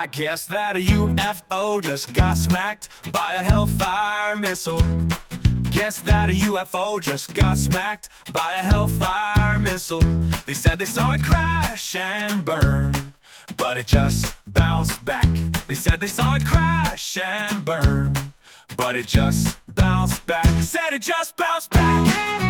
guess that a UFO just got smacked by a Hellfire missile. Guess that a UFO just got smacked by a Hellfire missile. They said they saw it crash and burn, but it just bounced back. They said they saw it crash and burn, but it just bounced back. Said it just bounced back.